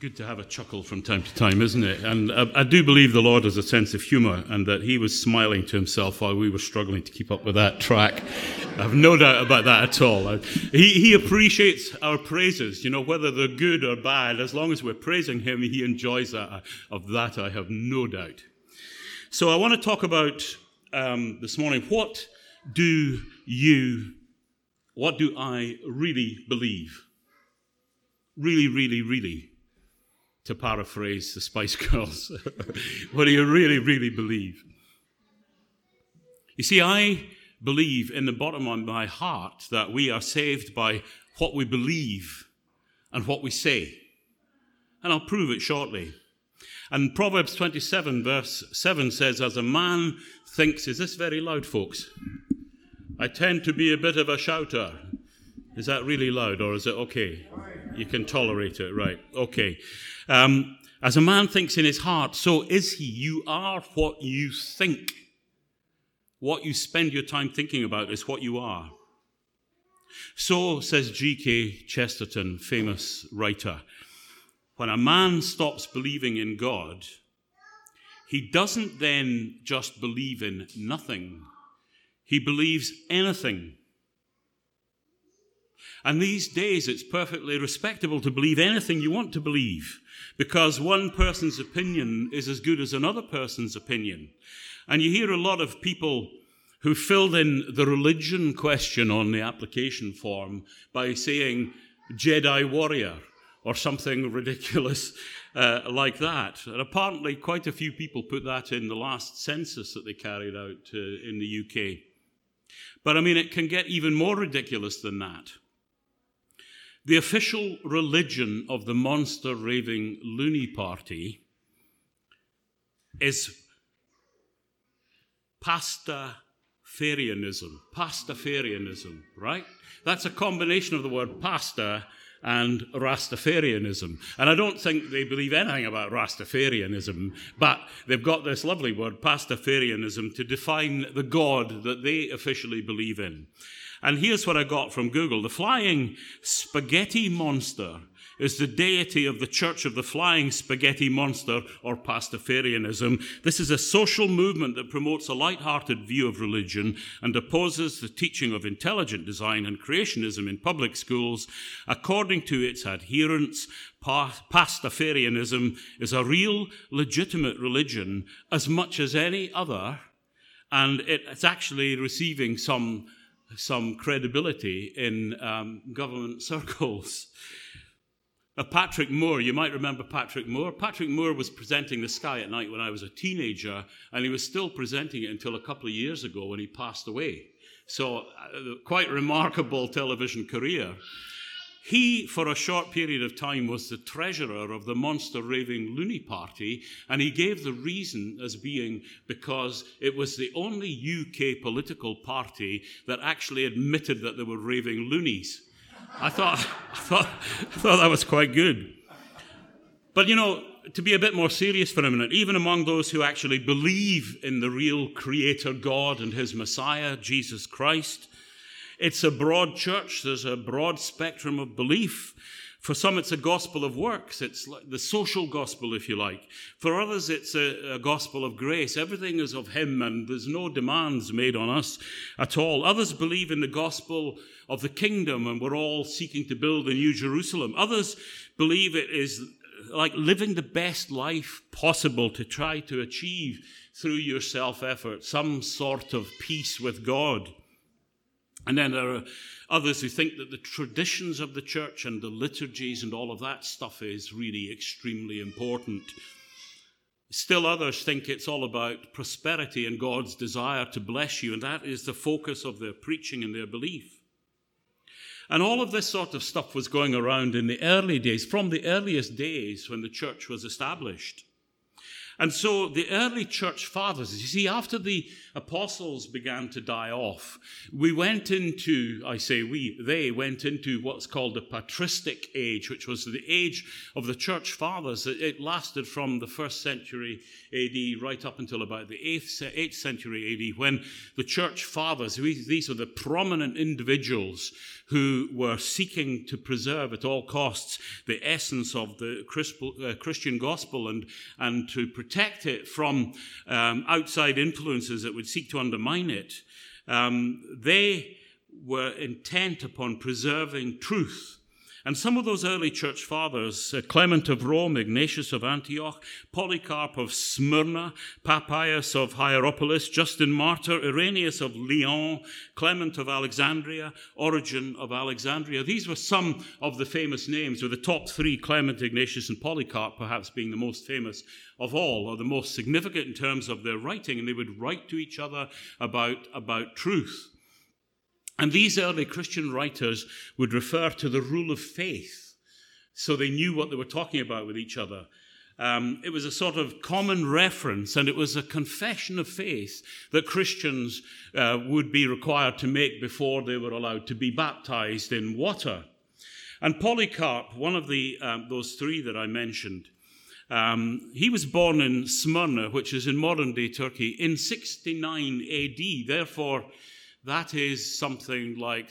Good to have a chuckle from time to time, isn't it? And I do believe the Lord has a sense of humour and that he was smiling to himself while we were struggling to keep up with that track. I have no doubt about that at all. He appreciates our praises, whether they're good or bad. As long as we're praising him, he enjoys that. Of that, I have no doubt. So I want to talk about this morning, what do I really believe? Really, really, really. To paraphrase the Spice Girls, what do you really, really believe? You see, I believe in the bottom of my heart that we are saved by what we believe and what we say. And I'll prove it shortly. And Proverbs 27 verse 7 says, as a man thinks, is this very loud, folks? I tend to be a bit of a shouter. Is that really loud or is it okay? You can tolerate it, right? Okay. As a man thinks in his heart, so is he. You are what you think. What you spend your time thinking about is what you are. So says G.K. Chesterton, famous writer, when a man stops believing in God, he doesn't then just believe in nothing. He believes anything. And these days, it's perfectly respectable to believe anything you want to believe, because one person's opinion is as good as another person's opinion. And you hear a lot of people who filled in the religion question on the application form by saying Jedi warrior or something ridiculous like that. And apparently quite a few people put that in the last census that they carried out in the UK. But I mean, it can get even more ridiculous than that. The official religion of the monster raving loony party is pastafarianism. Pastafarianism, right? That's a combination of the word pasta and Rastafarianism. And I don't think they believe anything about Rastafarianism, but they've got this lovely word, pastafarianism, to define the God that they officially believe in. And here's what I got from Google. The flying spaghetti monster is the deity of the Church of the Flying Spaghetti Monster, or Pastafarianism. This is a social movement that promotes a light-hearted view of religion and opposes the teaching of intelligent design and creationism in public schools. According to its adherents, Pastafarianism is a real, legitimate religion as much as any other, and it's actually receiving some credibility in government circles. Patrick Moore, you might remember Patrick Moore. Patrick Moore was presenting The Sky at Night when I was a teenager, and he was still presenting it until a couple of years ago when he passed away. So, quite remarkable television career. He, for a short period of time, was the treasurer of the Monster Raving Loony Party, and he gave the reason as being because it was the only UK political party that actually admitted that they were raving loonies. I thought that was quite good. But, to be a bit more serious for a minute, even among those who actually believe in the real Creator God and his Messiah, Jesus Christ, it's a broad church. There's a broad spectrum of belief. For some, it's a gospel of works. It's like the social gospel, if you like. For others, it's a gospel of grace. Everything is of him, and there's no demands made on us at all. Others believe in the gospel of the kingdom, and we're all seeking to build a new Jerusalem. Others believe it is like living the best life possible to try to achieve through your self-effort some sort of peace with God. And then there are others who think that the traditions of the church and the liturgies and all of that stuff is really extremely important. Still others think it's all about prosperity and God's desire to bless you, and that is the focus of their preaching and their belief. And all of this sort of stuff was going around in the early days, from the earliest days when the church was established. And so the early church fathers, you see, after the apostles began to die off, they went into what's called the patristic age, which was the age of the church fathers. It lasted from the 1st century AD right up until about the 8th century AD, when the church fathers, these are the prominent individuals who were seeking to preserve at all costs the essence of the Christian gospel and to protect it from outside influences that would seek to undermine it. They were intent upon preserving truth. And some of those early church fathers, Clement of Rome, Ignatius of Antioch, Polycarp of Smyrna, Papias of Hierapolis, Justin Martyr, Irenaeus of Lyon, Clement of Alexandria, Origen of Alexandria. These were some of the famous names, with the top three, Clement, Ignatius, and Polycarp, perhaps being the most famous of all, or the most significant in terms of their writing. And they would write to each other about truth. And these early Christian writers would refer to the rule of faith, so they knew what they were talking about with each other. It was a sort of common reference, and it was a confession of faith that Christians would be required to make before they were allowed to be baptized in water. And Polycarp, one of those three that I mentioned, he was born in Smyrna, which is in modern-day Turkey, in 69 AD. Therefore, that is something like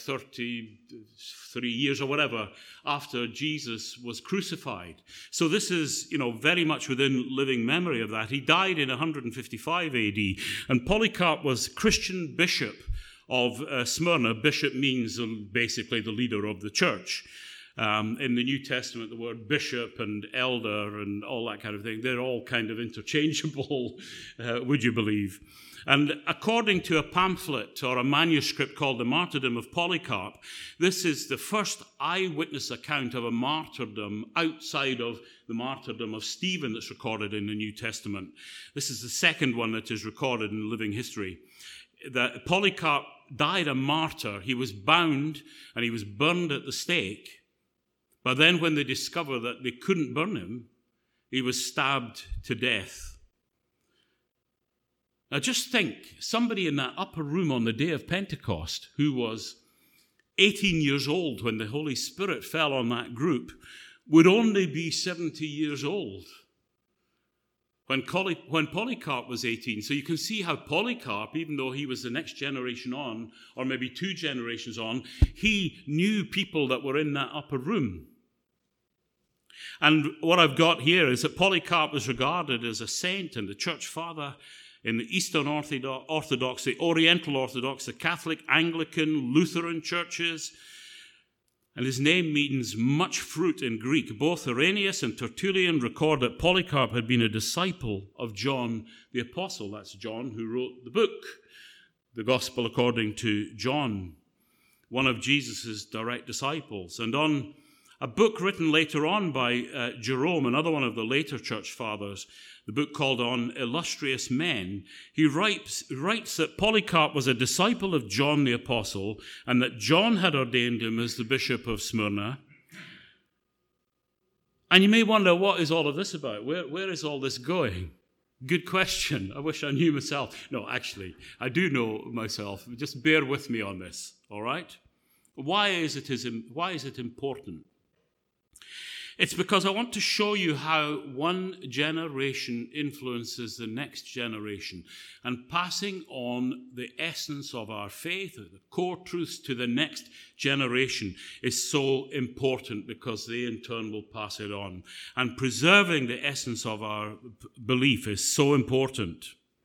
33 years or whatever after Jesus was crucified. So this is, very much within living memory of that. He died in 155 AD, and Polycarp was Christian bishop of Smyrna. Bishop means basically the leader of the church. In the New Testament, the word bishop and elder and all that kind of thing, they're all kind of interchangeable, would you believe? And according to a pamphlet or a manuscript called The Martyrdom of Polycarp, this is the first eyewitness account of a martyrdom outside of the martyrdom of Stephen that's recorded in the New Testament. This is the second one that is recorded in living history. That Polycarp died a martyr. He was bound and he was burned at the stake. But then when they discovered that they couldn't burn him, he was stabbed to death. Now just think, somebody in that upper room on the day of Pentecost who was 18 years old when the Holy Spirit fell on that group would only be 70 years old when Polycarp was 18. So you can see how Polycarp, even though he was the next generation on, or maybe two generations on, he knew people that were in that upper room. And what I've got here is that Polycarp was regarded as a saint and a church father in the Eastern Orthodox, the Oriental Orthodox, the Catholic, Anglican, Lutheran churches. And his name means much fruit in Greek. Both Irenaeus and Tertullian record that Polycarp had been a disciple of John the Apostle. That's John who wrote the book, the Gospel according to John, one of Jesus' direct disciples. And on a book written later on by Jerome, another one of the later church fathers, the book called On Illustrious Men, he writes that Polycarp was a disciple of John the Apostle and that John had ordained him as the bishop of Smyrna. And you may wonder, what is all of this about? Where is all this going? Good question. I wish I knew myself. No, actually, I do know myself. Just bear with me on this, all right? Why is it important? It's because I want to show you how one generation influences the next generation, and passing on the essence of our faith, or the core truths, to the next generation is so important, because they in turn will pass it on. And preserving the essence of our belief is so important.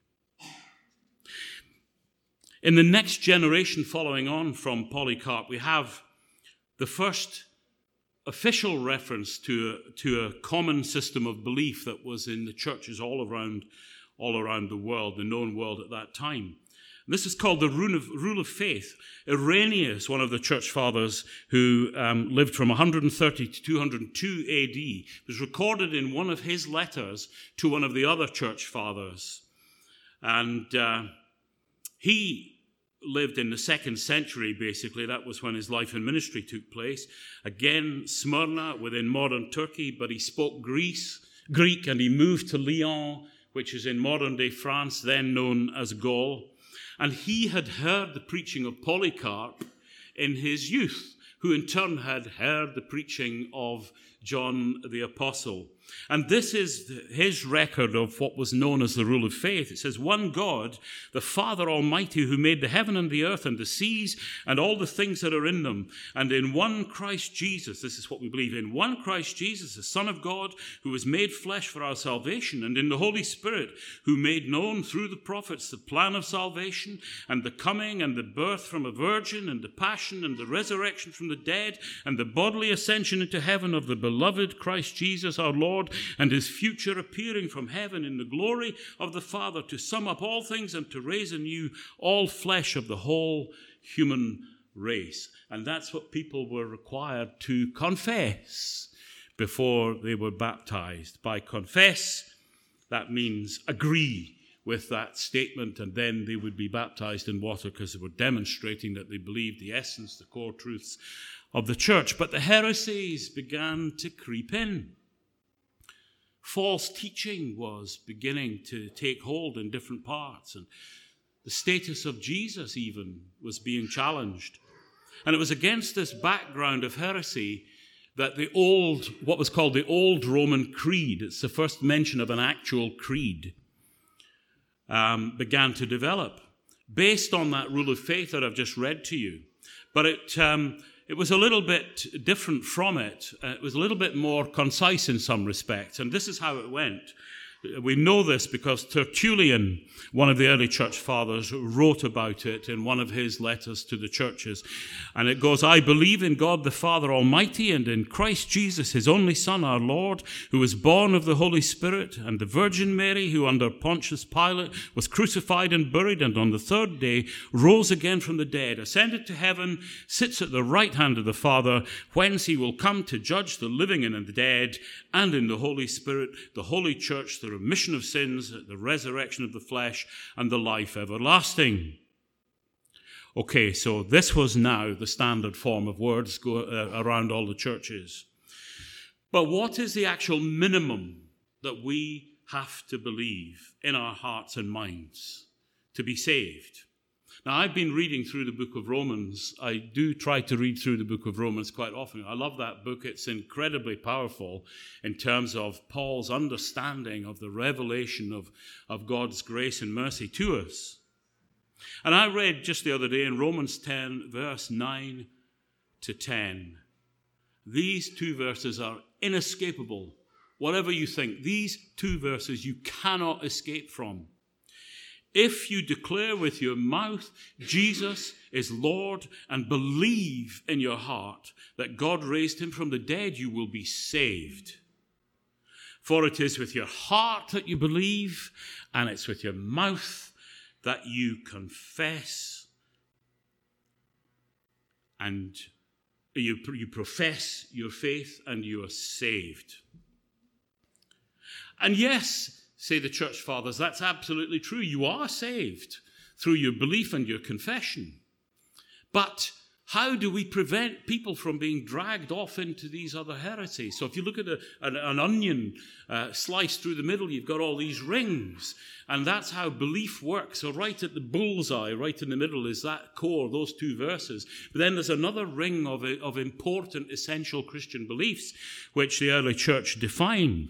In the next generation following on from Polycarp, we have the first official reference to a common system of belief that was in the churches all around the world, the known world at that time. And this is called the rule of faith. Irenaeus, one of the church fathers who lived from 130 to 202 AD, was recorded in one of his letters to one of the other church fathers. And he lived in the 2nd century, basically. That was when his life and ministry took place. Again, Smyrna, within modern Turkey, but he spoke Greek, and he moved to Lyon, which is in modern-day France, then known as Gaul. And he had heard the preaching of Polycarp in his youth, who in turn had heard the preaching of John the Apostle. And this is his record of what was known as the rule of faith. It says, one God, the Father Almighty, who made the heaven and the earth and the seas and all the things that are in them. And in one Christ Jesus, this is what we believe in, one Christ Jesus, the Son of God, who was made flesh for our salvation, and in the Holy Spirit, who made known through the prophets the plan of salvation, and the coming and the birth from a virgin, and the passion and the resurrection from the dead, and the bodily ascension into heaven of the beloved Christ Jesus our Lord, and his future appearing from heaven in the glory of the Father, to sum up all things and to raise anew all flesh of the whole human race. And that's what people were required to confess before they were baptized. By confess, that means agree with that statement, and then they would be baptized in water because they were demonstrating that they believed the essence, the core truths of the church. But the heresies began to creep in. False teaching was beginning to take hold in different parts, and the status of Jesus even was being challenged. And it was against this background of heresy that what was called the Old Roman Creed, it's the first mention of an actual creed, began to develop, based on that rule of faith that I've just read to you. But it was a little bit different from it. It was a little bit more concise in some respects. And this is how it went. We know this because Tertullian, one of the early church fathers, wrote about it in one of his letters to the churches. And it goes, I believe in God the Father Almighty and in Christ Jesus, his only Son, our Lord, who was born of the Holy Spirit, and the Virgin Mary, who under Pontius Pilate was crucified and buried, and on the third day rose again from the dead, ascended to heaven, sits at the right hand of the Father, whence he will come to judge the living and the dead, and in the Holy Spirit, the Holy Church, the remission of sins, the resurrection of the flesh, and the life everlasting. Okay, so this was now the standard form of words around all the churches. But what is the actual minimum that we have to believe in our hearts and minds to be saved? Now, I've been reading through the book of Romans. I do try to read through the book of Romans quite often. I love that book. It's incredibly powerful in terms of Paul's understanding of the revelation of God's grace and mercy to us. And I read just the other day in Romans 10, verse 9 to 10. These two verses are inescapable. Whatever you think, these two verses you cannot escape from. If you declare with your mouth Jesus is Lord and believe in your heart that God raised him from the dead, you will be saved. For it is with your heart that you believe, and it's with your mouth that you confess and you profess your faith, and you are saved. And yes, say the church fathers, that's absolutely true. You are saved through your belief and your confession. But how do we prevent people from being dragged off into these other heresies? So if you look at an onion sliced through the middle, you've got all these rings. And that's how belief works. So right at the bullseye, right in the middle, is that core, those two verses. But then there's another ring of important, essential Christian beliefs, which the early church defined.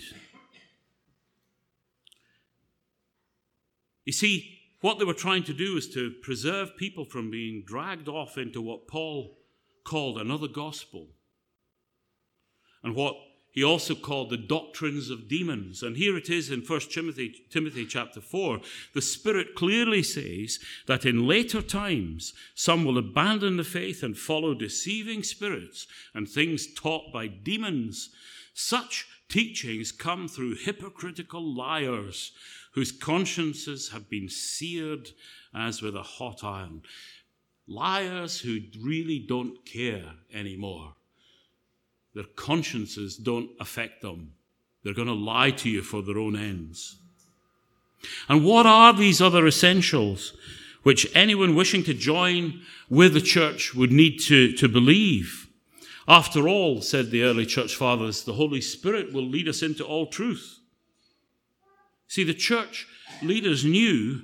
You see, what they were trying to do is to preserve people from being dragged off into what Paul called another gospel, and what he also called the doctrines of demons. And here it is in 1 Timothy chapter 4. The Spirit clearly says that in later times some will abandon the faith and follow deceiving spirits and things taught by demons. Such teachings come through hypocritical liars whose consciences have been seared as with a hot iron. Liars who really don't care anymore. Their consciences don't affect them. They're going to lie to you for their own ends. And what are these other essentials which anyone wishing to join with the church would need to believe? After all, said the early church fathers, the Holy Spirit will lead us into all truth. See, the church leaders knew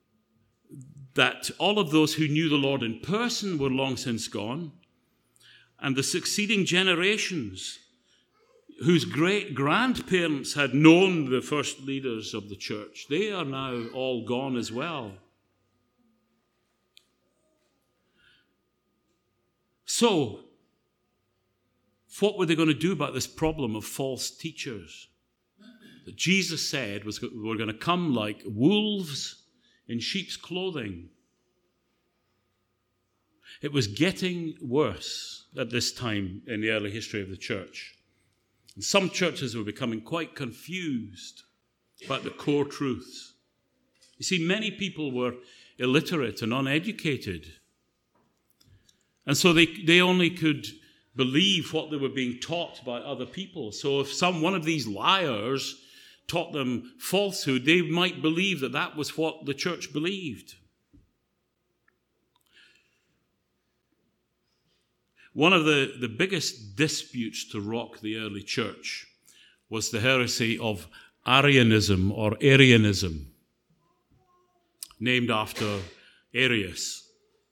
that all of those who knew the Lord in person were long since gone, and the succeeding generations whose great-grandparents had known the first leaders of the church, they are now all gone as well. So, what were they going to do about this problem of false teachers? That Jesus said were going to come like wolves in sheep's clothing. It was getting worse at this time in the early history of the church. And some churches were becoming quite confused about the core truths. You see, many people were illiterate and uneducated. And so they only could believe what they were being taught by other people. So if one of these liars taught them falsehood, they might believe that that was what the church believed. One of the biggest disputes to rock the early church was the heresy of Arianism or Arianism, named after Arius,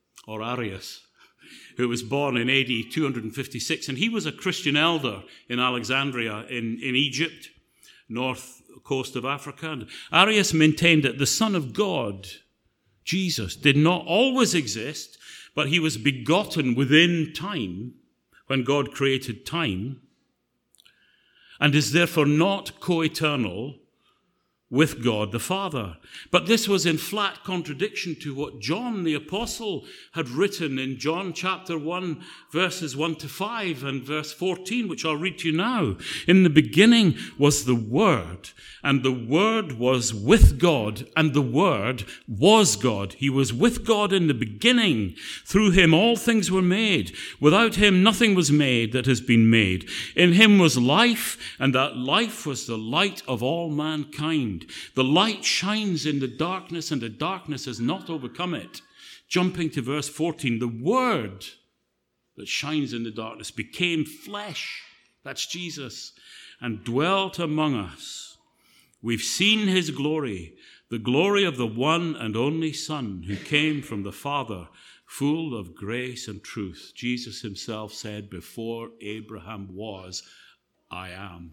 who was born in AD 256. And he was a Christian elder in Alexandria in Egypt, north coast of Africa. And Arius maintained that the Son of God, Jesus, did not always exist, but he was begotten within time, when God created time, and is therefore not co-eternal with God the Father. But this was in flat contradiction to what John the Apostle had written in John chapter 1, verses 1 to 5 and verse 14, which I'll read to you now. In the beginning was the Word, and the Word was with God, and the Word was God. He was with God in the beginning. Through him all things were made. Without him nothing was made that has been made. In him was life, and that life was the light of all mankind. The light shines in the darkness, and the darkness has not overcome it. Jumping to verse 14, the Word that shines in the darkness became flesh, that's Jesus, and dwelt among us. We've seen his glory, the glory of the one and only Son who came from the Father, full of grace and truth. Jesus himself said, before Abraham was, I am.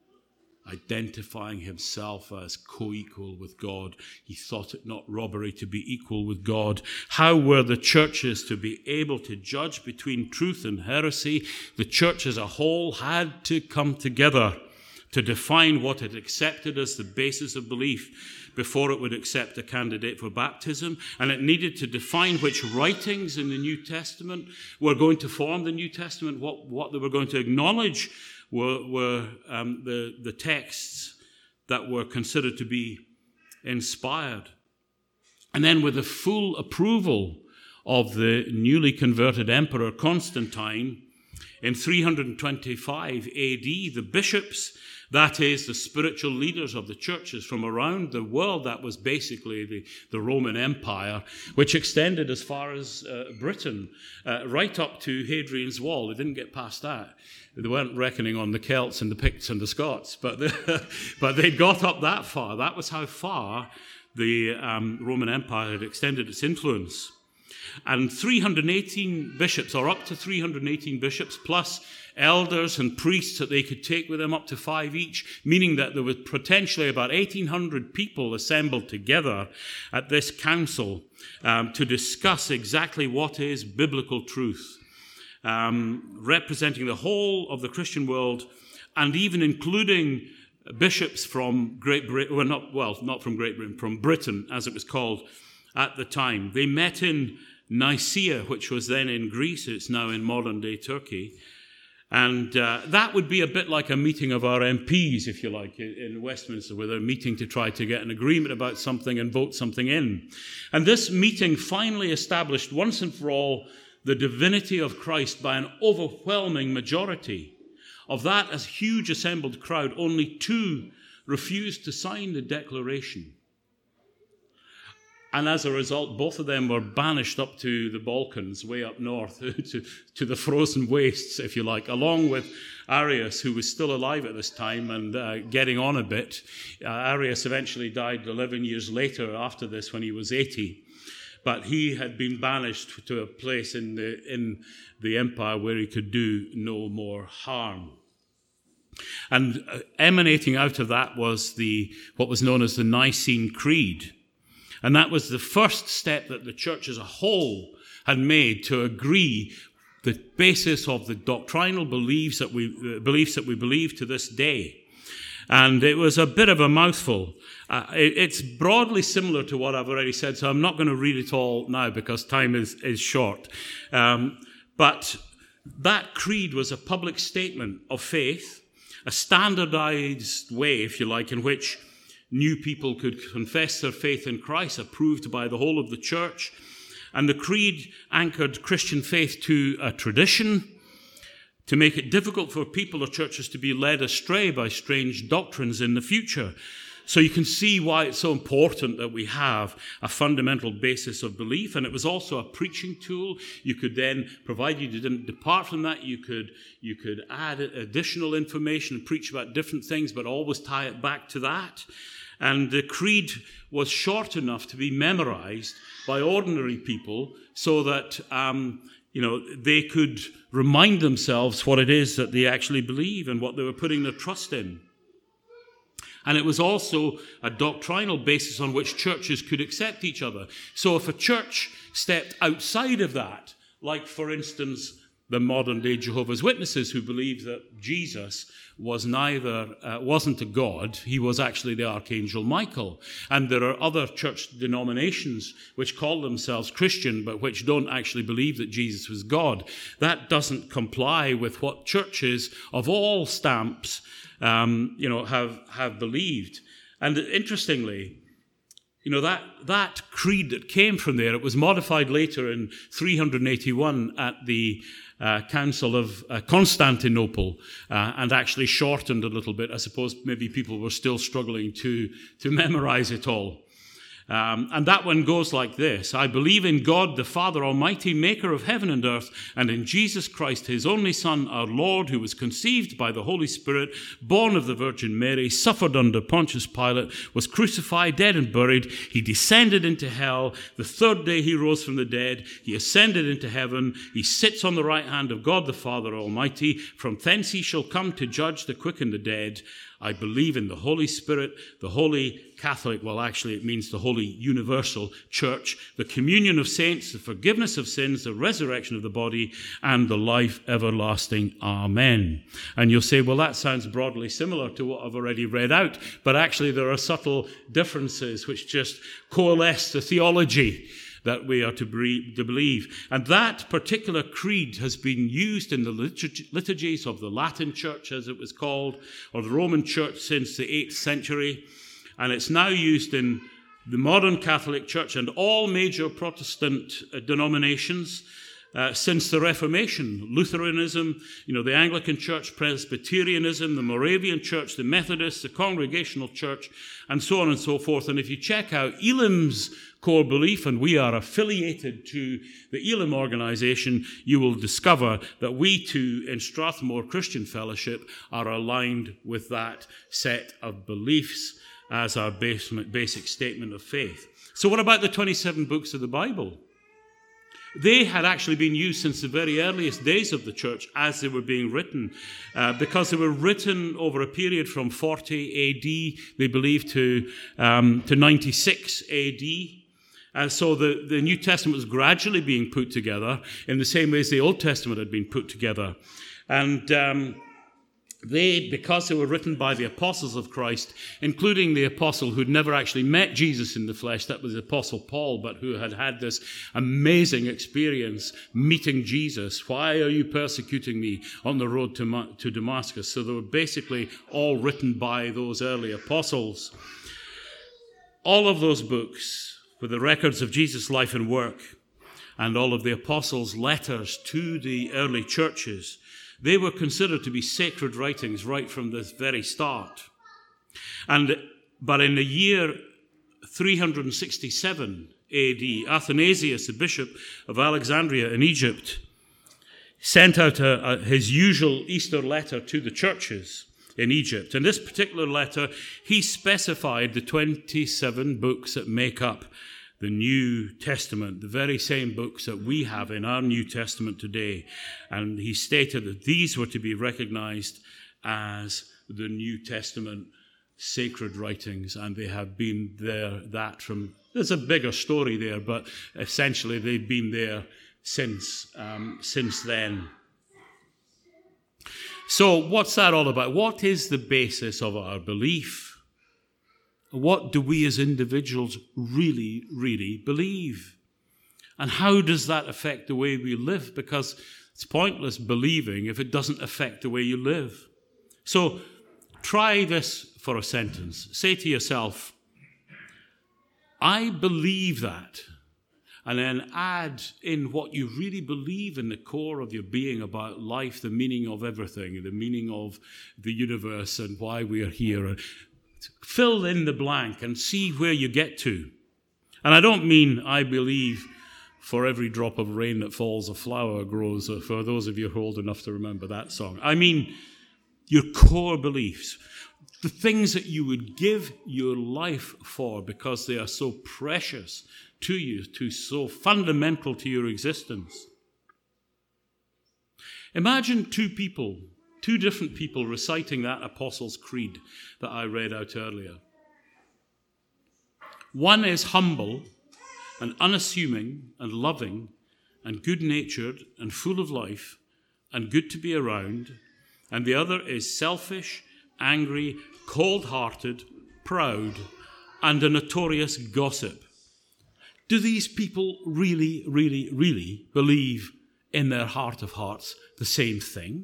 Identifying himself as co-equal with God. He thought it not robbery to be equal with God. How were the churches to be able to judge between truth and heresy? The church as a whole had to come together to define what it accepted as the basis of belief before it would accept a candidate for baptism. And it needed to define which writings in the New Testament were going to form the New Testament, what they were going to acknowledge were the texts that were considered to be inspired. And then with the full approval of the newly converted Emperor Constantine, in 325 AD, the bishops, that is, the spiritual leaders of the churches from around the world, that was basically the Roman Empire, which extended as far as Britain, right up to Hadrian's Wall. They didn't get past that. They weren't reckoning on the Celts and the Picts and the Scots, but they got up that far. That was how far the Roman Empire had extended its influence. And 318 bishops, or up to 318 bishops, plus elders and priests that they could take with them, up to 5 each, meaning that there was potentially about 1,800 people assembled together at this council to discuss exactly what is biblical truth, representing the whole of the Christian world, and even including bishops from Great Britain, not from Great Britain, from Britain, as it was called at the time. They met in Nicaea, which was then in Greece. It's now in modern-day Turkey. And that would be a bit like a meeting of our MPs, if you like, in Westminster, where they're meeting to try to get an agreement about something and vote something in. And this meeting finally established once and for all the divinity of Christ by an overwhelming majority. Of that as huge assembled crowd, only 2 refused to sign the declaration. And as a result, both of them were banished up to the Balkans, way up north, to the frozen wastes, if you like, along with Arius, who was still alive at this time and getting on a bit. Arius eventually died 11 years later after this, when he was 80. but he had been banished to a place in the empire where he could do no more harm. And emanating out of that was what was known as the Nicene Creed. And that was the first step that the church as a whole had made to agree the basis of the doctrinal beliefs that we believe to this day. And it was a bit of a mouthful. It's broadly similar to what I've already said, so I'm not going to read it all now because time is short. But that creed was a public statement of faith, a standardized way, if you like, in which new people could confess their faith in Christ, approved by the whole of the church. And the creed anchored Christian faith to a tradition to make it difficult for people or churches to be led astray by strange doctrines in the future. So you can see why it's so important that we have a fundamental basis of belief. And it was also a preaching tool. You could then, provided you didn't depart from that, you could add additional information and preach about different things, but always tie it back to that. And the creed was short enough to be memorized by ordinary people so that they could remind themselves what it is that they actually believe and what they were putting their trust in. And it was also a doctrinal basis on which churches could accept each other. So if a church stepped outside of that, like, for instance, the modern-day Jehovah's Witnesses, who believe that Jesus wasn't a god, he was actually the Archangel Michael. And there are other church denominations which call themselves Christian, but which don't actually believe that Jesus was God. That doesn't comply with what churches of all stamps have believed. And interestingly, that creed that came from there, it was modified later in 381 at the Council of Constantinople, and actually shortened a little bit. I suppose maybe people were still struggling to memorize it all. And that one goes like this: I believe in God, the Father Almighty, maker of heaven and earth, and in Jesus Christ, his only Son, our Lord, who was conceived by the Holy Spirit, born of the Virgin Mary, suffered under Pontius Pilate, was crucified, dead and buried. He descended into hell. The third day he rose from the dead. He ascended into heaven. He sits on the right hand of God, the Father Almighty. From thence he shall come to judge the quick and the dead. I believe in the Holy Spirit, the Holy Catholic, well, actually it means the Holy Universal Church, the communion of saints, the forgiveness of sins, the resurrection of the body, and the life everlasting. Amen. And you'll say, well, that sounds broadly similar to what I've already read out, but actually there are subtle differences which just coalesce the theology that we are to believe. And that particular creed has been used in the liturgies of the Latin Church, as it was called, or the Roman Church since the 8th century. And it's now used in the modern Catholic Church and all major Protestant denominations since the Reformation. Lutheranism, the Anglican Church, Presbyterianism, the Moravian Church, the Methodists, the Congregational Church, and so on and so forth. And if you check out Elim's core belief, and we are affiliated to the Elim organization, you will discover that we too in Strathmore Christian Fellowship are aligned with that set of beliefs as our basic statement of faith. So what about the 27 books of the Bible? They had actually been used since the very earliest days of the church as they were being written, because they were written over a period from 40 AD, they believe, to 96 AD. And so the New Testament was gradually being put together in the same way as the Old Testament had been put together. And because they were written by the apostles of Christ, including the apostle who'd never actually met Jesus in the flesh, that was the Apostle Paul, but who had had this amazing experience meeting Jesus. Why are you persecuting me on the road to Damascus? So they were basically all written by those early apostles. All of those books were the records of Jesus' life and work, and all of the apostles' letters to the early churches. They were considered to be sacred writings right from the very start. But in the year 367 AD, Athanasius, the bishop of Alexandria in Egypt, sent out his usual Easter letter to the churches in Egypt. In this particular letter, he specified the 27 books that make up the New Testament, the very same books that we have in our New Testament today. And he stated that these were to be recognized as the New Testament sacred writings, and they have been there, there's a bigger story there, but essentially they've been there since then. So what's that all about? What is the basis of our belief? What do we as individuals really, really believe? And how does that affect the way we live? Because it's pointless believing if it doesn't affect the way you live. So try this for a sentence. Say to yourself, I believe that. And then add in what you really believe in the core of your being about life, the meaning of everything, the meaning of the universe and why we are here. Fill in the blank and see where you get to. And I don't mean I believe for every drop of rain that falls, a flower grows, or for those of you who are old enough to remember that song. I mean your core beliefs, the things that you would give your life for because they are so precious to you, so fundamental to your existence. Imagine two different people reciting that Apostles' Creed that I read out earlier. One is humble and unassuming and loving and good-natured and full of life and good to be around, and the other is selfish, angry, cold-hearted, proud, and a notorious gossip. Do these people really, really, really believe in their heart of hearts the same thing?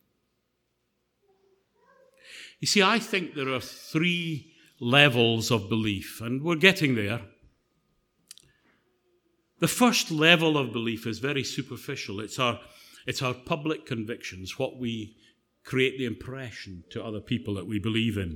You see, I think there are 3 levels of belief, and we're getting there. The first level of belief is very superficial. It's our public convictions, what we create the impression to other people that we believe in.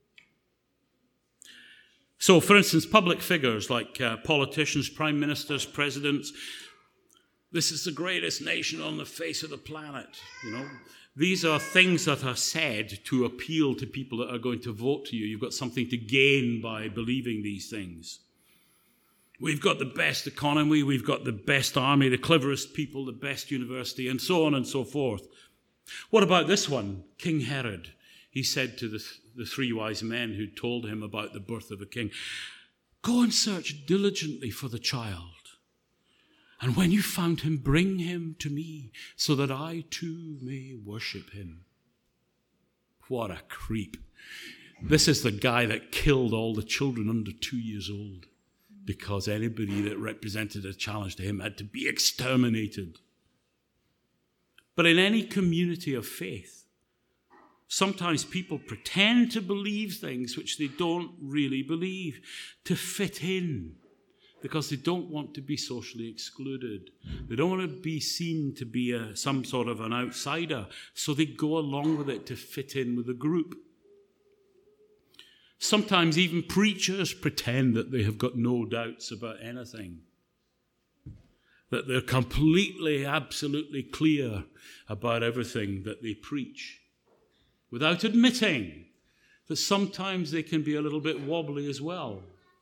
So, for instance, public figures like politicians, prime ministers, presidents, this is the greatest nation on the face of the planet, These are things that are said to appeal to people that are going to vote to you. You've got something to gain by believing these things. We've got the best economy, we've got the best army, the cleverest people, the best university, and so on and so forth. What about this one? King Herod. He said to the 3 wise men who told him about the birth of a king, go and search diligently for the child. And when you found him, bring him to me so that I too may worship him. What a creep. This is the guy that killed all the children under 2 years old because anybody that represented a challenge to him had to be exterminated. But in any community of faith, sometimes people pretend to believe things which they don't really believe to fit in because they don't want to be socially excluded. They don't want to be seen to be some sort of an outsider, so they go along with it to fit in with the group. Sometimes even preachers pretend that they have got no doubts about anything, that they're completely, absolutely clear about everything that they preach, without admitting that sometimes they can be a little bit wobbly as well.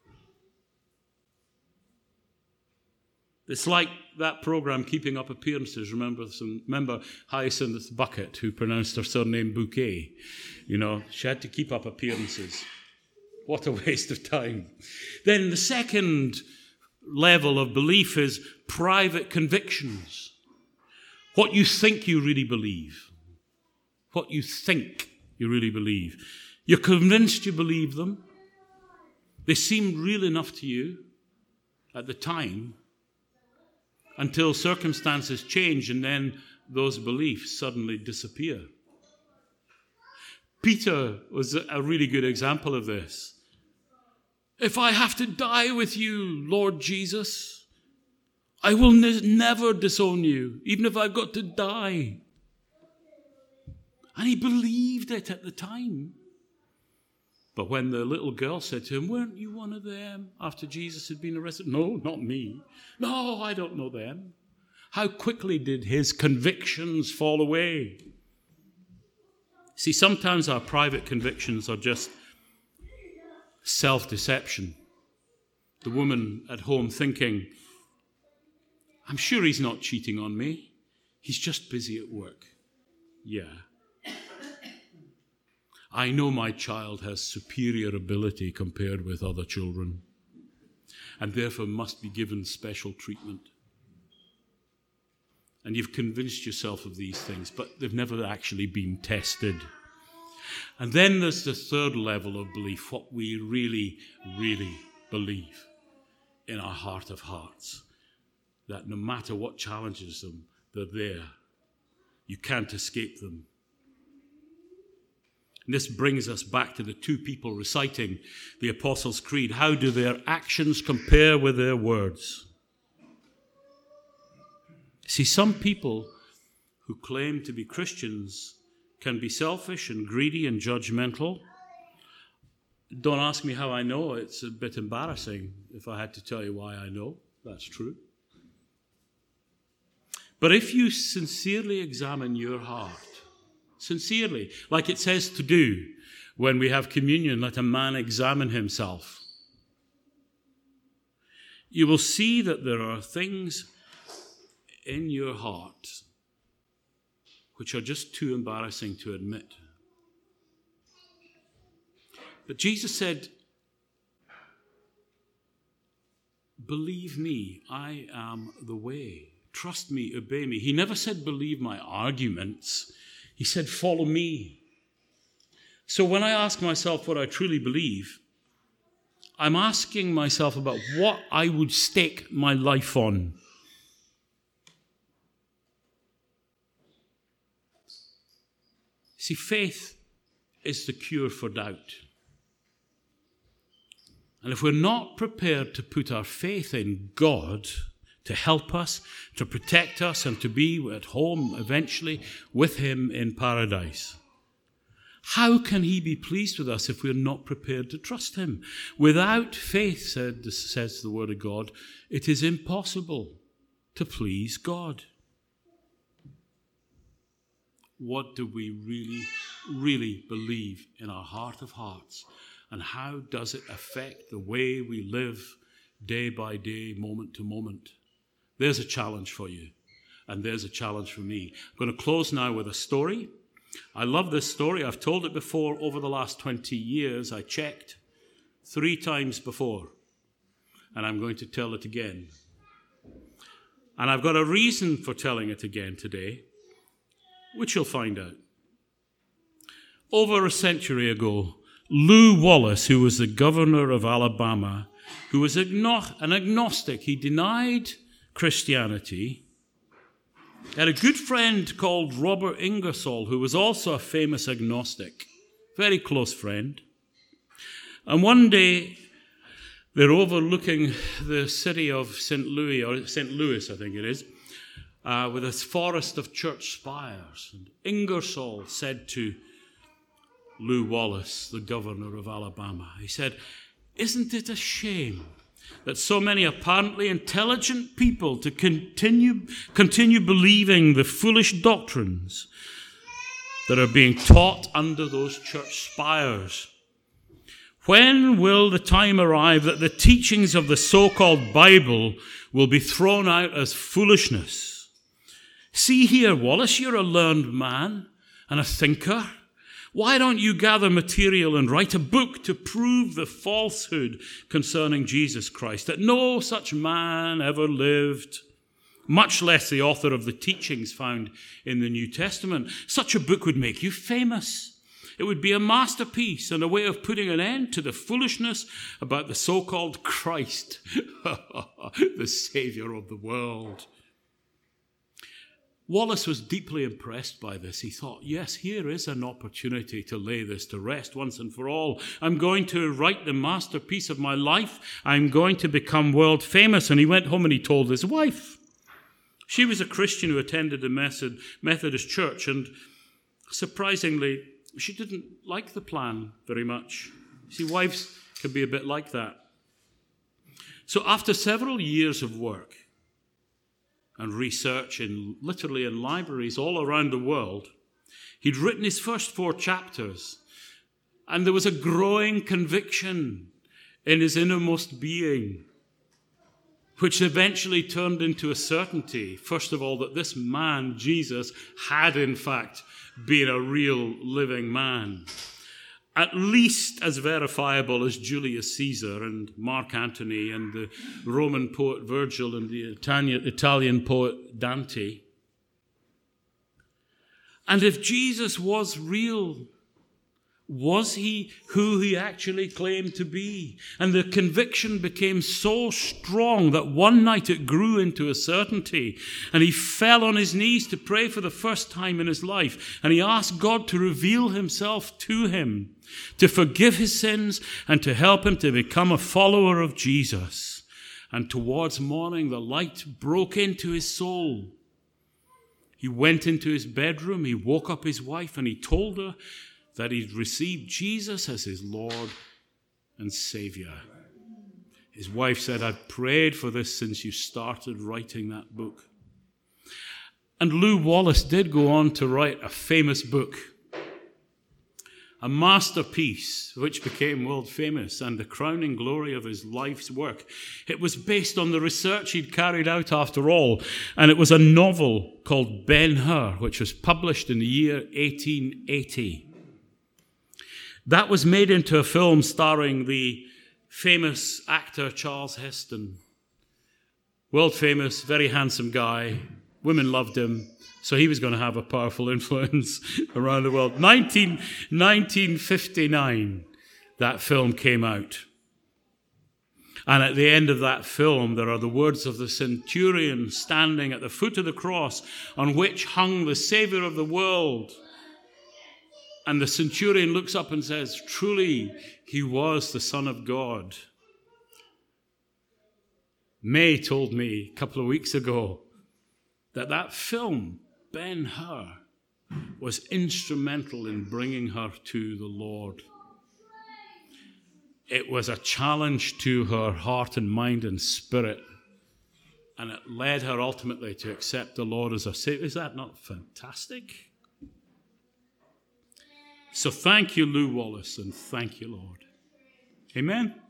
It's like that program, Keeping Up Appearances. Remember Hyacinth Bucket, who pronounced her surname Bouquet. She had to keep up appearances. What a waste of time. Then the second level of belief is private convictions. What you think you really believe. What you think you really believe. You're convinced you believe them. They seem real enough to you at the time until circumstances change and then those beliefs suddenly disappear. Peter was a really good example of this. If I have to die with you, Lord Jesus, I will never disown you, even if I've got to die. And he believed it at the time. But when the little girl said to him, weren't you one of them after Jesus had been arrested? No, not me. No, I don't know them. How quickly did his convictions fall away? See, sometimes our private convictions are just self-deception. The woman at home thinking, I'm sure he's not cheating on me. He's just busy at work. Yeah. I know my child has superior ability compared with other children, and therefore must be given special treatment. And you've convinced yourself of these things, but they've never actually been tested. And then there's the third level of belief, what we really, really believe in our heart of hearts, that no matter what challenges them, they're there. You can't escape them. And this brings us back to the two people reciting the Apostles' Creed. How do their actions compare with their words? See, some people who claim to be Christians can be selfish and greedy and judgmental. Don't ask me how I know. It's a bit embarrassing if I had to tell you why I know. That's true. But if you sincerely examine your heart, sincerely, like it says to do when we have communion, let a man examine himself, you will see that there are things in your heart which are just too embarrassing to admit. But Jesus said, believe me, I am the way. Trust me, obey me. He never said believe my arguments. He said follow me. So when I ask myself what I truly believe, I'm asking myself about what I would stake my life on. See, faith is the cure for doubt. And if we're not prepared to put our faith in God to help us, to protect us, and to be at home eventually with him in paradise, how can he be pleased with us if we're not prepared to trust him? Without faith, says the word of God, it is impossible to please God. What do we really, really believe in our heart of hearts? And how does it affect the way we live day by day, moment to moment? There's a challenge for you, and there's a challenge for me. I'm going to close now with a story. I love this story. I've told it before over the last 20 years. I checked 3 times before, and I'm going to tell it again. And I've got a reason for telling it again today, which you'll find out. Over a century ago, Lew Wallace, who was the governor of Alabama, who was an agnostic, he denied Christianity, had a good friend called Robert Ingersoll, who was also a famous agnostic, very close friend. And one day, they're overlooking the city of St. Louis, I think it is, with a forest of church spires. And Ingersoll said to Lew Wallace, the governor of Alabama, he said, "Isn't it a shame that so many apparently intelligent people to continue believing the foolish doctrines that are being taught under those church spires? When will the time arrive that the teachings of the so-called Bible will be thrown out as foolishness? See here, Wallace, you're a learned man and a thinker. Why don't you gather material and write a book to prove the falsehood concerning Jesus Christ, that no such man ever lived, much less the author of the teachings found in the New Testament? Such a book would make you famous. It would be a masterpiece and a way of putting an end to the foolishness about the so-called Christ, the Savior of the world." Wallace was deeply impressed by this. He thought, yes, here is an opportunity to lay this to rest once and for all. I'm going to write the masterpiece of my life. I'm going to become world famous. And he went home and he told his wife. She was a Christian who attended a Methodist church, and surprisingly, she didn't like the plan very much. See, wives can be a bit like that. So after several years of work and research literally in libraries all around the world, he'd written his first 4 chapters, and there was a growing conviction in his innermost being which eventually turned into a certainty, first of all, that this man, Jesus, had in fact been a real living man, at least as verifiable as Julius Caesar and Mark Antony and the Roman poet Virgil and the Italian poet Dante. And if Jesus was real, was he who he actually claimed to be? And the conviction became so strong that one night it grew into a certainty. And he fell on his knees to pray for the first time in his life. And he asked God to reveal himself to him, to forgive his sins, and to help him to become a follower of Jesus. And towards morning, the light broke into his soul. He went into his bedroom, he woke up his wife, and he told her that he'd received Jesus as his Lord and Savior. His wife said, "I've prayed for this since you started writing that book." And Lew Wallace did go on to write a famous book, a masterpiece which became world famous and the crowning glory of his life's work. It was based on the research he'd carried out after all, and it was a novel called Ben-Hur, which was published in the year 1880. That was made into a film starring the famous actor Charles Heston. World famous, very handsome guy. Women loved him, so he was going to have a powerful influence around the world. 1959, that film came out. And at the end of that film, there are the words of the centurion standing at the foot of the cross on which hung the Savior of the world. And the centurion looks up and says, "Truly, he was the Son of God." May told me a couple of weeks ago that film, Ben-Hur, was instrumental in bringing her to the Lord. It was a challenge to her heart and mind and spirit, and it led her ultimately to accept the Lord as her Savior. Is that not fantastic? So thank you, Lew Wallace, and thank you, Lord. Amen.